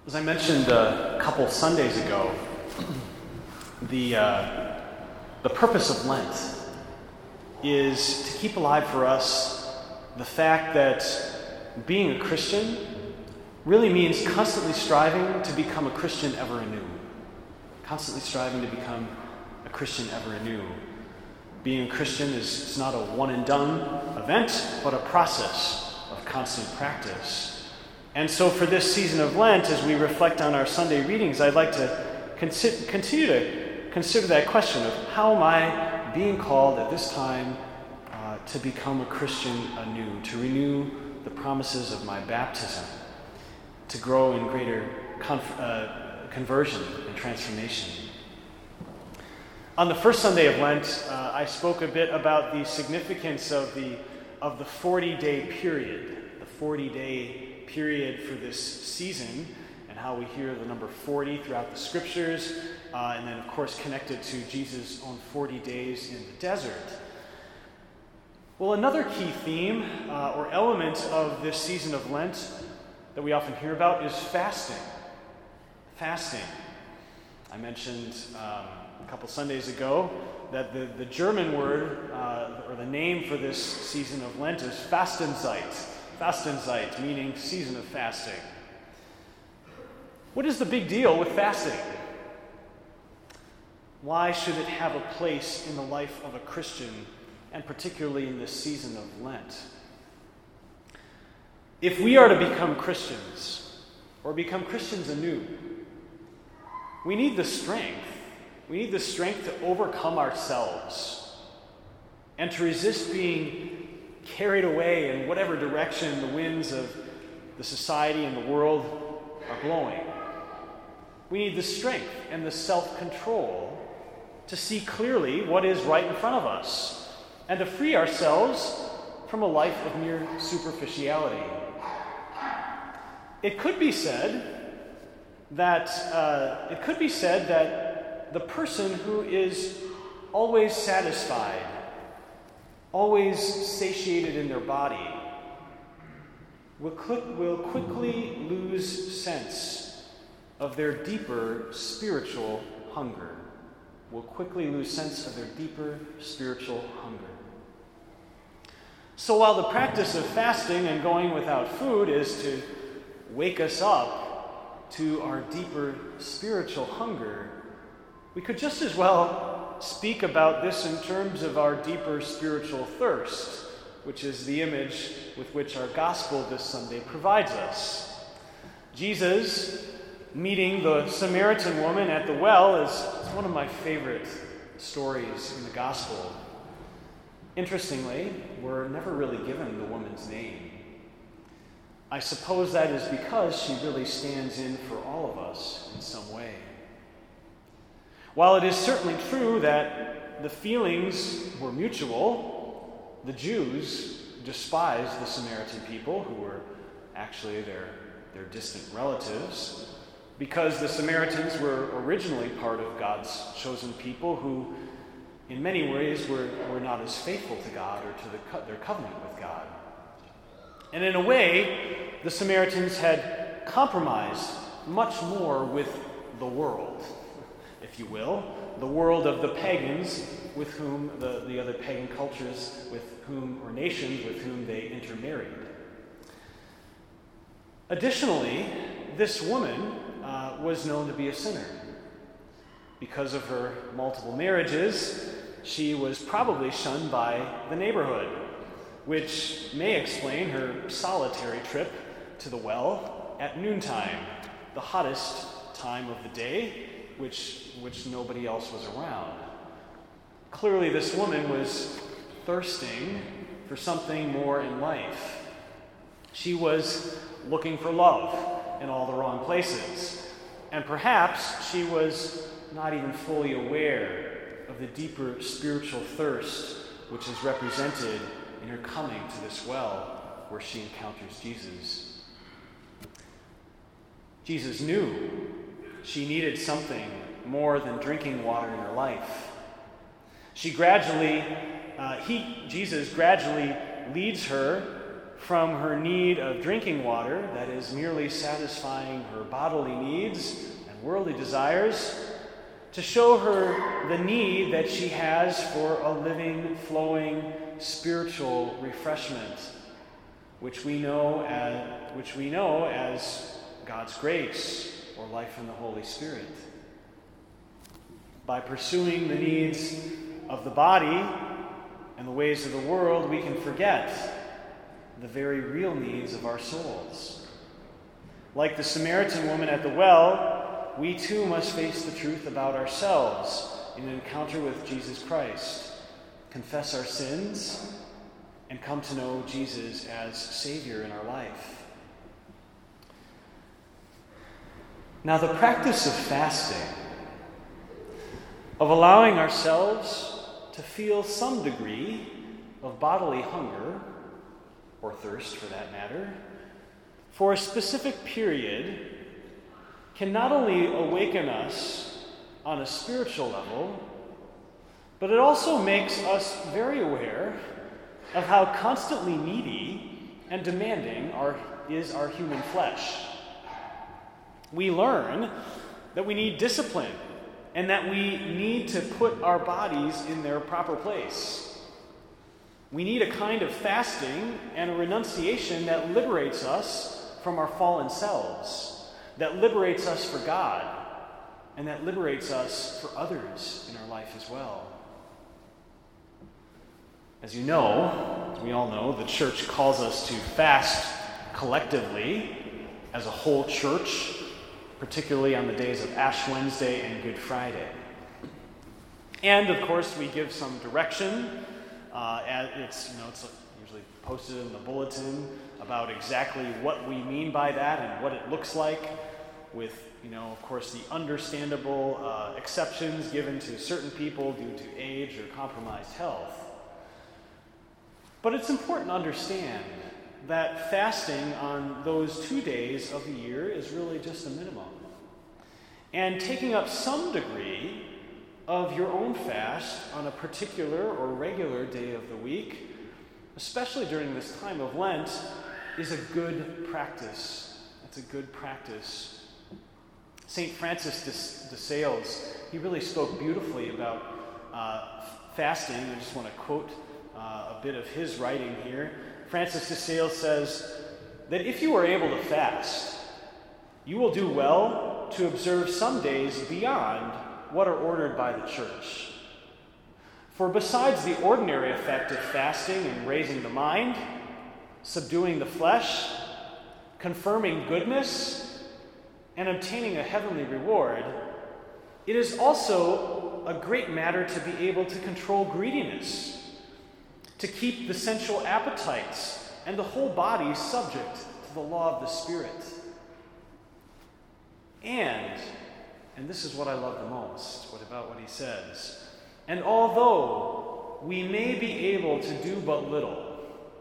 As I mentioned a couple Sundays ago, the purpose of Lent is to keep alive for us the fact that being a Christian really means constantly striving to become a Christian ever anew. Constantly striving to become a Christian ever anew. Being a Christian is not a one-and-done event, but a process of constant practice. And so for this season of Lent, as we reflect on our Sunday readings, I'd like to continue to consider that question of how am I being called at this time to become a Christian anew, to renew the promises of my baptism, to grow in greater conversion and transformation. On the first Sunday of Lent, I spoke a bit about the significance of the 40-day period, the 40-day period for this season, and how we hear the number 40 throughout the scriptures, and then of course connected to Jesus' own 40 days in the desert. Well, another key theme or element of this season of Lent that we often hear about is fasting. Fasting. I mentioned a couple Sundays ago that the German word or the name for this season of Lent is Fastenzeit. Fastenzeit, meaning season of fasting. What is the big deal with fasting? Why should it have a place in the life of a Christian, and particularly in this season of Lent? If we are to become Christians, or become Christians anew, we need the strength. We need the strength to overcome ourselves and to resist being carried away in whatever direction the winds of the society and the world are blowing. We need the strength and the self-control to see clearly what is right in front of us and to free ourselves from a life of mere superficiality. It could be said that the person who is always satisfied, always satiated in their body, will quickly lose sense of their deeper spiritual hunger. Will quickly lose sense of their deeper spiritual hunger. So while the practice of fasting and going without food is to wake us up to our deeper spiritual hunger, we could just as well speak about this in terms of our deeper spiritual thirst, which is the image with which our gospel this Sunday provides us. Jesus meeting the Samaritan woman at the well is one of my favorite stories in the gospel. Interestingly, we're never really given the woman's name. I suppose that is because she really stands in for all of us in some way. While it is certainly true that the feelings were mutual, the Jews despised the Samaritan people, who were actually their distant relatives, because the Samaritans were originally part of God's chosen people who, in many ways, were not as faithful to God or to their covenant with God. And in a way, the Samaritans had compromised much more with the world, if you will, the world of the pagans with whom, the other pagan cultures with whom, or nations with whom they intermarried. Additionally, this woman was known to be a sinner. Because of her multiple marriages, she was probably shunned by the neighborhood, which may explain her solitary trip to the well at noontime, the hottest time of the day, which nobody else was around. Clearly, this woman was thirsting for something more in life. She was looking for love in all the wrong places. And perhaps she was not even fully aware of the deeper spiritual thirst which is represented in her coming to this well where she encounters Jesus. Jesus knew she needed something more than drinking water in her life. Jesus gradually leads her from her need of drinking water, that is merely satisfying her bodily needs and worldly desires, to show her the need that she has for a living, flowing, spiritual refreshment, which we know as God's grace or life in the Holy Spirit. By pursuing the needs of the body and the ways of the world, we can forget the very real needs of our souls. Like the Samaritan woman at the well, we too must face the truth about ourselves in an encounter with Jesus Christ, confess our sins, and come to know Jesus as Savior in our life. Now, the practice of fasting, of allowing ourselves to feel some degree of bodily hunger, or thirst for that matter, for a specific period, can not only awaken us on a spiritual level, but it also makes us very aware of how constantly needy and demanding is our human flesh. We learn that we need discipline and that we need to put our bodies in their proper place. We need a kind of fasting and a renunciation that liberates us from our fallen selves, that liberates us for God, and that liberates us for others in our life as well. As you know, as we all know, the church calls us to fast collectively as a whole church, particularly on the days of Ash Wednesday and Good Friday. And, of course, we give some direction. It's usually posted in the bulletin about exactly what we mean by that and what it looks like, with, of course, the understandable exceptions given to certain people due to age or compromised health. But it's important to understand that fasting on those 2 days of the year is really just a minimum. And taking up some degree of your own fast on a particular or regular day of the week, especially during this time of Lent, is a good practice. It's a good practice. St. Francis de Sales, he really spoke beautifully about fasting. I just want to quote a bit of his writing here. Francis de Sales says that if you are able to fast, you will do well to observe some days beyond what are ordered by the church. For besides the ordinary effect of fasting in raising the mind, subduing the flesh, confirming goodness, and obtaining a heavenly reward, it is also a great matter to be able to control greediness, to keep the sensual appetites and the whole body subject to the law of the Spirit. And this is what I love the most, what he says, and although we may be able to do but little,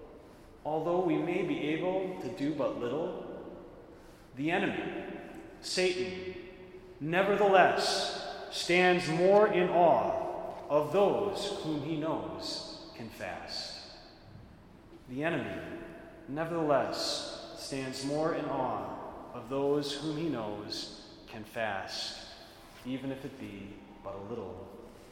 the enemy, Satan, nevertheless stands more in awe of those whom he knows can fast. The enemy, nevertheless, stands more in awe of those whom he knows can fast, even if it be but a little.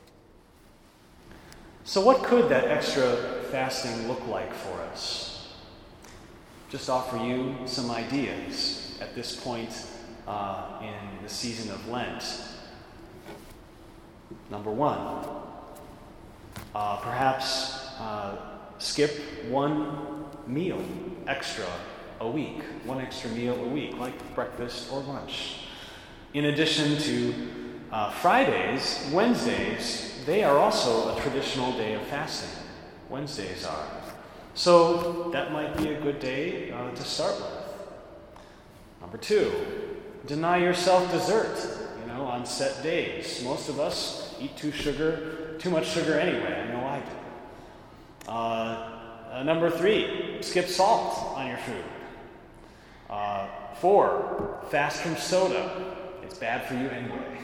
So what could that extra fasting look like for us? Just offer you some ideas at this point in the season of Lent. Number one, perhaps skip one meal extra a week, one extra meal a week, like breakfast or lunch. In addition to Fridays, Wednesdays, they are also a traditional day of fasting. Wednesdays are. So that might be a good day to start with. Number two, deny yourself dessert, on set days. Most of us eat too much sugar anyway. I know I do. Number three, skip salt on your food. 4, fast from soda. It's bad for you anyway.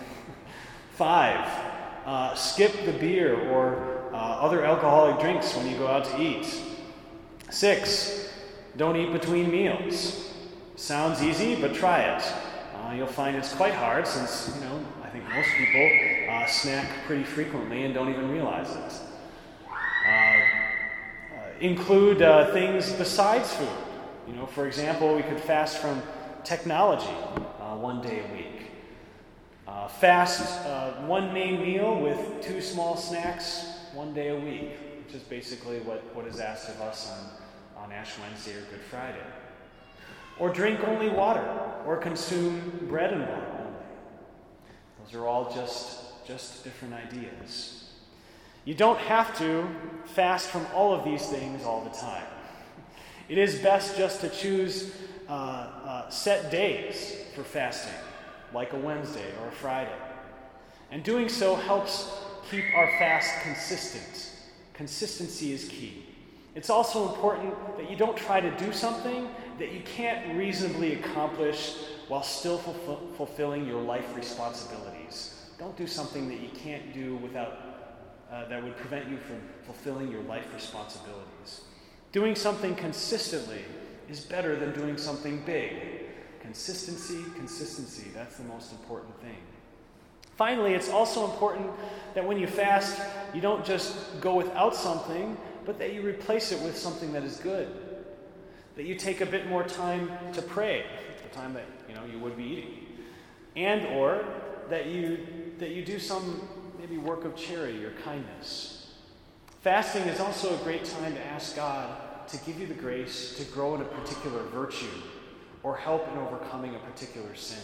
5, skip the beer or other alcoholic drinks when you go out to eat. 6, Don't eat between meals. Sounds easy, but try it. You'll find it's quite hard since, I think most people snack pretty frequently and don't even realize it. Include things besides food. For example, we could fast from technology 1 day a week. Fast one main meal with 2 small snacks 1 day a week, which is basically what is asked of us on Ash Wednesday or Good Friday. Or drink only water, or consume bread and water only. Those are all just different ideas. You don't have to fast from all of these things all the time. It is best just to choose set days for fasting, like a Wednesday or a Friday. And doing so helps keep our fast consistent. Consistency is key. It's also important that you don't try to do something that you can't reasonably accomplish while still fulfilling your life responsibilities. Don't do something that you can't do without that would prevent you from fulfilling your life responsibilities. Doing something consistently is better than doing something big. Consistency, that's the most important thing. Finally, it's also important that when you fast, you don't just go without something, but that you replace it with something that is good. That you take a bit more time to pray, the time that you would be eating. And or that you do some maybe work of charity or kindness. Fasting is also a great time to ask God to give you the grace to grow in a particular virtue or help in overcoming a particular sin.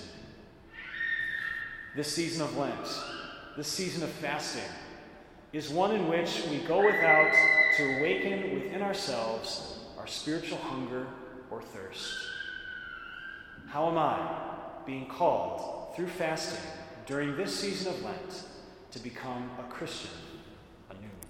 This season of Lent, this season of fasting, is one in which we go without to awaken within ourselves our spiritual hunger or thirst. How am I being called through fasting during this season of Lent to become a Christian anew?